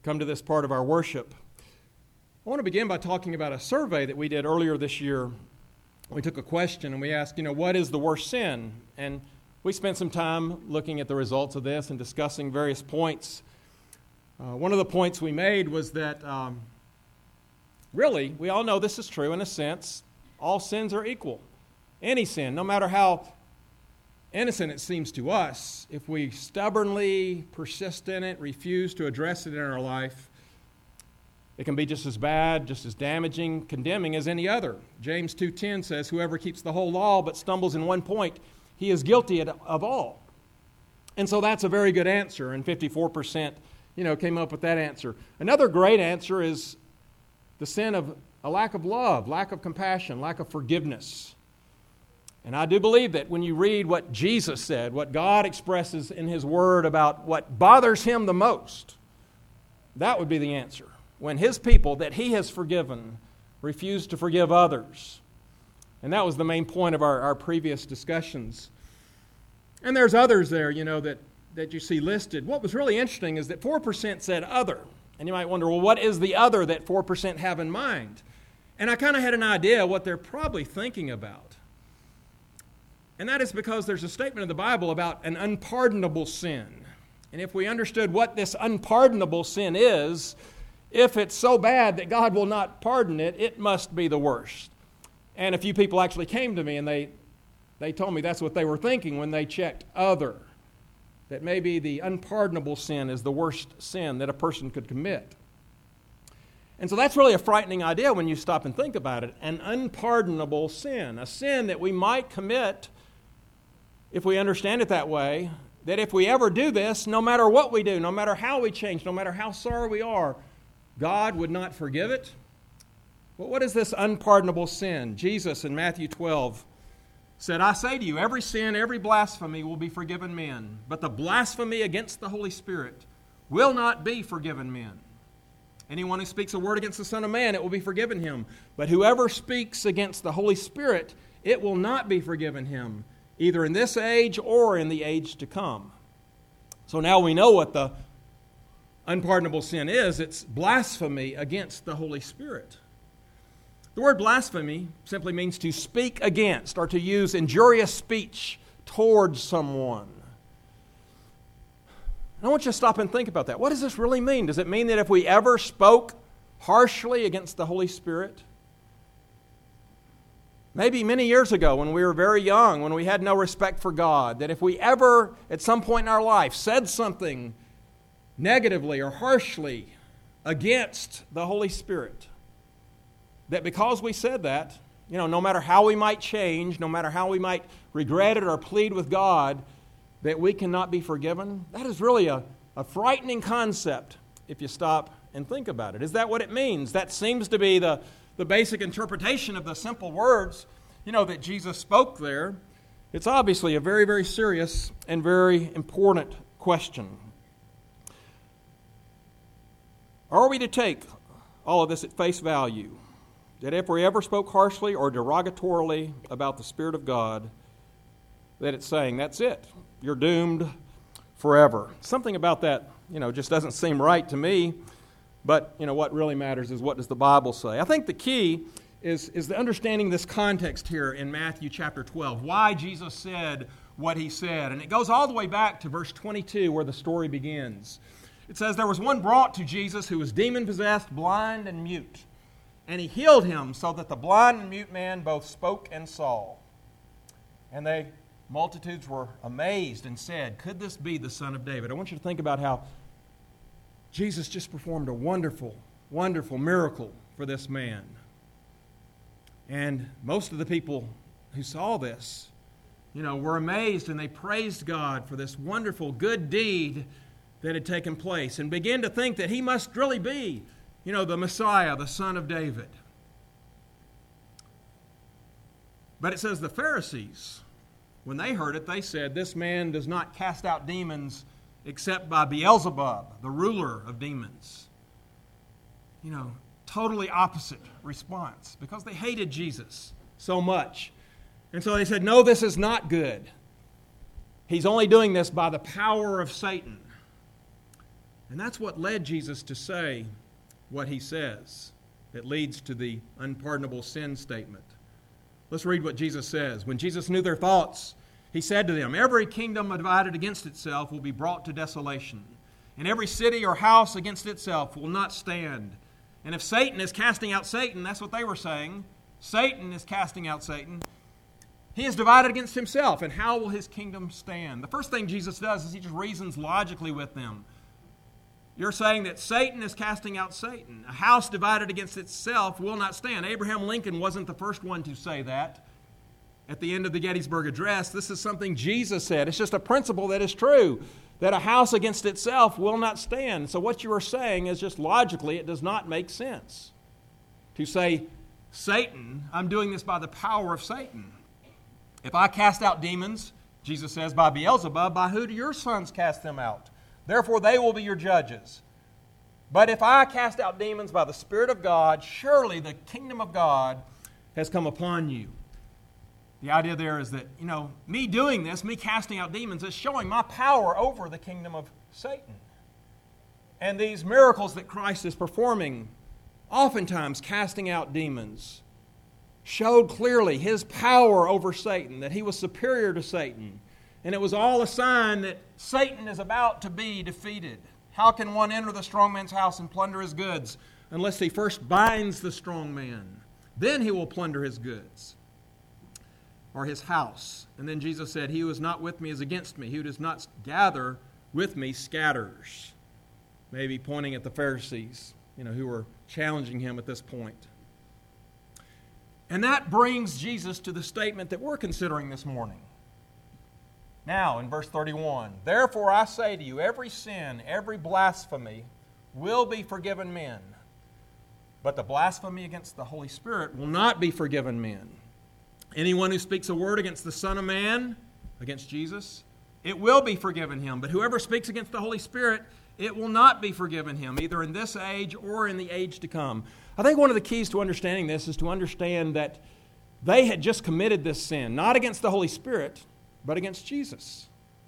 come to this part of our worship, I want to begin by talking about a survey that we did earlier this year. We took a question and we asked, what is the worst sin? And we spent some time looking at the results of this and discussing various points. One of the points we made was that really, we all know this is true in a sense. All sins are equal. Any sin, no matter how innocent it seems to us, if we stubbornly persist in it, refuse to address it in our life, it can be just as bad, just as damaging, condemning as any other. James 2:10 says, "Whoever keeps the whole law but stumbles in one point, he is guilty of all." And so that's a very good answer, and 54%, came up with that answer. Another great answer is the sin of a lack of love, lack of compassion, lack of forgiveness. And I do believe that when you read what Jesus said, what God expresses in His Word about what bothers Him the most, that would be the answer. When His people that He has forgiven refuse to forgive others. And that was the main point of our previous discussions. And there's others there, that you see listed. What was really interesting is that 4% said other. And you might wonder, well, what is the other that 4% have in mind? And I kind of had an idea what they're probably thinking about. And that is because there's a statement in the Bible about an unpardonable sin. And if we understood what this unpardonable sin is, if it's so bad that God will not pardon it, it must be the worst. And a few people actually came to me and they told me that's what they were thinking when they checked other. That maybe the unpardonable sin is the worst sin that a person could commit. And so that's really a frightening idea when you stop and think about it. An unpardonable sin, a sin that we might commit, if we understand it that way, that if we ever do this, no matter what we do, no matter how we change, no matter how sorry we are, God would not forgive it. But what is this unpardonable sin? Jesus in Matthew 12 said, "I say to you, every sin, every blasphemy will be forgiven men, but the blasphemy against the Holy Spirit will not be forgiven men. Anyone who speaks a word against the Son of Man, it will be forgiven him. But whoever speaks against the Holy Spirit, it will not be forgiven him, either in this age or in the age to come." So now we know what the unpardonable sin is. It's blasphemy against the Holy Spirit. The word blasphemy simply means to speak against or to use injurious speech towards someone. I want you to stop and think about that. What does this really mean? Does it mean that if we ever spoke harshly against the Holy Spirit? Maybe many years ago when we were very young, when we had no respect for God, that if we ever, at some point in our life, said something negatively or harshly against the Holy Spirit, that because we said that, no matter how we might change, no matter how we might regret it or plead with God, that we cannot be forgiven? That is really a frightening concept if you stop and think about it. Is that what it means? That seems to be the basic interpretation of the simple words, that Jesus spoke there. It's obviously a very, very serious and very important question. Are we to take all of this at face value? That if we ever spoke harshly or derogatorily about the Spirit of God, that it's saying, that's it. You're doomed forever. Something about that, just doesn't seem right to me. But, what really matters is what does the Bible say? I think the key is the understanding this context here in Matthew chapter 12. Why Jesus said what He said. And it goes all the way back to verse 22 where the story begins. It says, "There was one brought to Jesus who was demon-possessed, blind, and mute. And He healed him so that the blind and mute man both spoke and saw. And multitudes were amazed and said, 'Could this be the Son of David?'" I want you to think about how Jesus just performed a wonderful, wonderful miracle for this man. And most of the people who saw this, were amazed and they praised God for this wonderful good deed that had taken place and began to think that He must really be, the Messiah, the Son of David. But it says the Pharisees, when they heard it, they said, "This man does not cast out demons except by Beelzebub, the ruler of demons." Totally opposite response because they hated Jesus so much. And so they said, "No, this is not good. He's only doing this by the power of Satan." And that's what led Jesus to say what he says. It leads to the unpardonable sin statement. Let's read what Jesus says. When Jesus knew their thoughts, he said to them, "Every kingdom divided against itself will be brought to desolation, and every city or house against itself will not stand. And if Satan is casting out Satan," that's what they were saying, Satan is casting out Satan, "he is divided against himself, and how will his kingdom stand?" The first thing Jesus does is he just reasons logically with them. You're saying that Satan is casting out Satan. A house divided against itself will not stand. Abraham Lincoln wasn't the first one to say that. At the end of the Gettysburg Address, this is something Jesus said. It's just a principle that is true, that a house against itself will not stand. So what you are saying is just logically, it does not make sense. To say, Satan, I'm doing this by the power of Satan. If I cast out demons, Jesus says, by Beelzebub, by who do your sons cast them out? Therefore they will be your judges. But if I cast out demons by the Spirit of God, surely the kingdom of God has come upon you. The idea there is that, me doing this, me casting out demons, is showing my power over the kingdom of Satan. And these miracles that Christ is performing, oftentimes casting out demons, showed clearly his power over Satan, that he was superior to Satan. And it was all a sign that Satan is about to be defeated. How can one enter the strong man's house and plunder his goods unless he first binds the strong man? Then he will plunder his goods or his house. And then Jesus said, "He who is not with me is against me. He who does not gather with me scatters." Maybe pointing at the Pharisees, who were challenging him at this point. And that brings Jesus to the statement that we're considering this morning. Now, in verse 31, "Therefore I say to you, every sin, every blasphemy will be forgiven men, but the blasphemy against the Holy Spirit will not be forgiven men. Anyone who speaks a word against the Son of Man," against Jesus, "it will be forgiven him. But whoever speaks against the Holy Spirit, it will not be forgiven him, either in this age or in the age to come." I think one of the keys to understanding this is to understand that they had just committed this sin, not against the Holy Spirit, but against Jesus.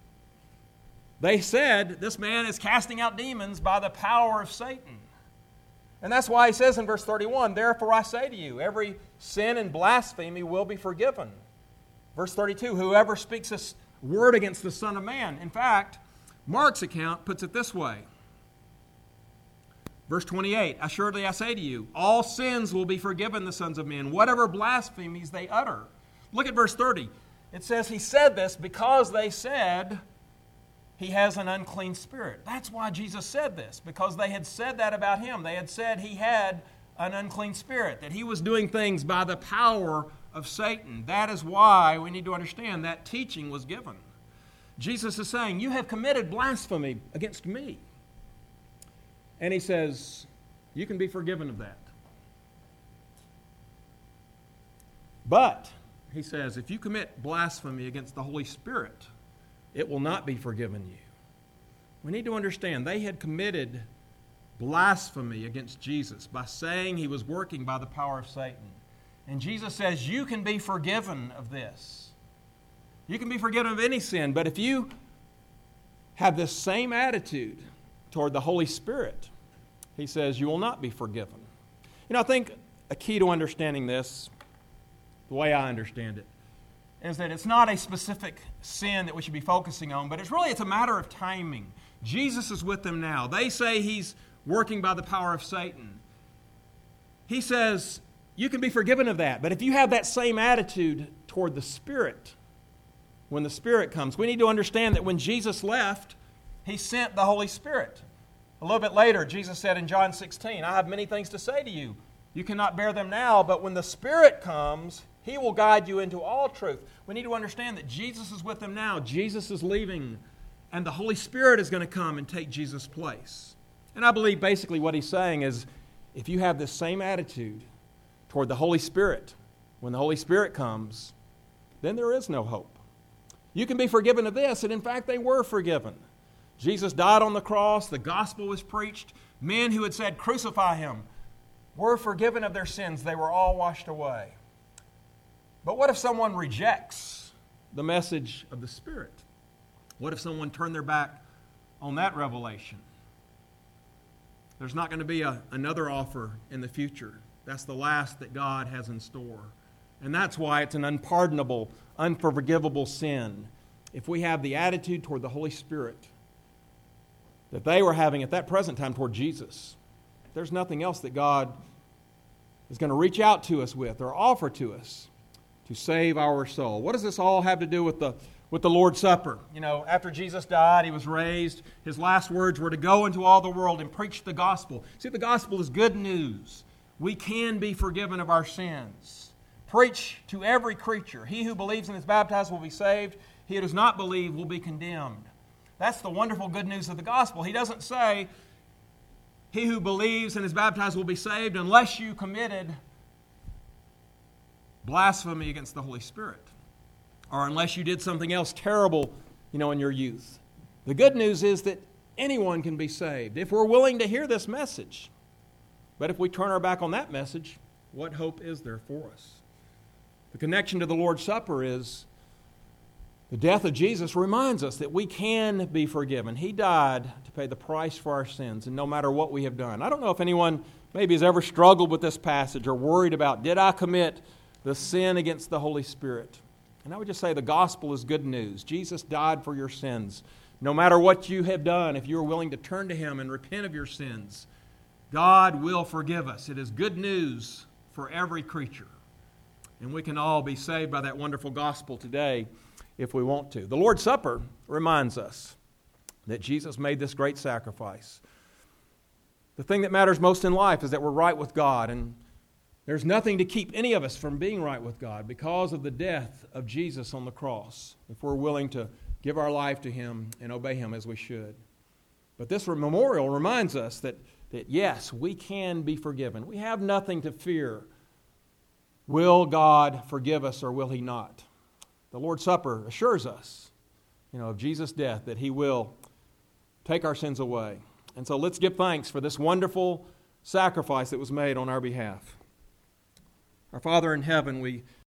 They said, this man is casting out demons by the power of Satan. And that's why he says in verse 31, "Therefore I say to you, every sin and blasphemy will be forgiven." Verse 32, "Whoever speaks a word against the Son of Man." In fact, Mark's account puts it this way. Verse 28, "Assuredly I say to you, all sins will be forgiven the sons of men, whatever blasphemies they utter." Look at verse 30. It says he said this because they said he has an unclean spirit. That's why Jesus said this, because they had said that about him. They had said he had an unclean spirit, that he was doing things by the power of Satan. That is why we need to understand that teaching was given. Jesus is saying, you have committed blasphemy against me. And he says, you can be forgiven of that. But he says, if you commit blasphemy against the Holy Spirit, it will not be forgiven you. We need to understand they had committed blasphemy against Jesus by saying he was working by the power of Satan. And Jesus says, you can be forgiven of this. You can be forgiven of any sin, but if you have this same attitude toward the Holy Spirit, he says you will not be forgiven. I think a key to understanding this, the way I understand it, is that it's not a specific sin that we should be focusing on, but it's a matter of timing. Jesus is with them now. They say he's working by the power of Satan. He says, you can be forgiven of that, but if you have that same attitude toward the Spirit, when the Spirit comes, we need to understand that when Jesus left, he sent the Holy Spirit. A little bit later, Jesus said in John 16, I have many things to say to you. You cannot bear them now, but when the Spirit comes, he will guide you into all truth. We need to understand that Jesus is with them now. Jesus is leaving, and the Holy Spirit is going to come and take Jesus' place. And I believe basically what he's saying is, if you have this same attitude toward the Holy Spirit, when the Holy Spirit comes, then there is no hope. You can be forgiven of this, and in fact they were forgiven. Jesus died on the cross, the gospel was preached, men who had said, crucify him, were forgiven of their sins. They were all washed away. But what if someone rejects the message of the Spirit? What if someone turned their back on that revelation? There's not going to be another offer in the future. That's the last that God has in store. And that's why it's an unpardonable, unforgivable sin. If we have the attitude toward the Holy Spirit that they were having at that present time toward Jesus, there's nothing else that God is going to reach out to us with or offer to us to save our soul. What does this all have to do with the Lord's Supper? You know, after Jesus died, He was raised. His last words were to go into all the world and preach the gospel. See, the gospel is good news. We can be forgiven of our sins. Preach to every creature. He who believes and is baptized will be saved. He who does not believe will be condemned. That's the wonderful good news of the gospel. He doesn't say, he who believes and is baptized will be saved unless you committed blasphemy against the Holy Spirit, or unless you did something else terrible, in your youth. The good news is that anyone can be saved if we're willing to hear this message. But if we turn our back on that message, what hope is there for us? The connection to the Lord's Supper is the death of Jesus reminds us that we can be forgiven. He died to pay the price for our sins, and no matter what we have done. I don't know if anyone maybe has ever struggled with this passage or worried about, did I commit the sin against the Holy Spirit? And I would just say the gospel is good news. Jesus died for your sins. No matter what you have done, if you are willing to turn to Him and repent of your sins, God will forgive us. It is good news for every creature. And we can all be saved by that wonderful gospel today if we want to. The Lord's Supper reminds us that Jesus made this great sacrifice. The thing that matters most in life is that we're right with God, and there's nothing to keep any of us from being right with God because of the death of Jesus on the cross, if we're willing to give our life to Him and obey Him as we should. But this memorial reminds us that yes, we can be forgiven. We have nothing to fear. Will God forgive us or will He not? The Lord's Supper assures us, of Jesus' death, that He will take our sins away. And so let's give thanks for this wonderful sacrifice that was made on our behalf. Our Father in heaven, we